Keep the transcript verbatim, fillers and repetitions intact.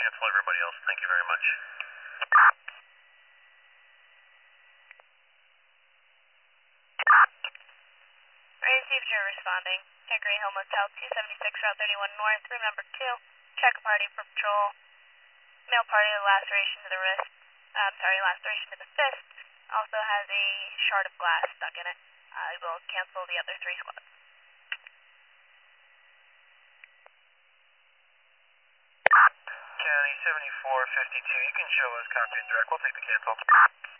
cancel everybody else. Thank you very much. Raise if you're responding. Hickory Hill Motel two seventy-six, Route thirty-one North, room number two. Check party for patrol. Male party with laceration to the wrist. Uh, I'm sorry, laceration to the fist. Also has a shard of glass stuck in it. I will cancel the other three squads. County seventy-four fifty-two, you can show us copy and direct. We'll take the cancel.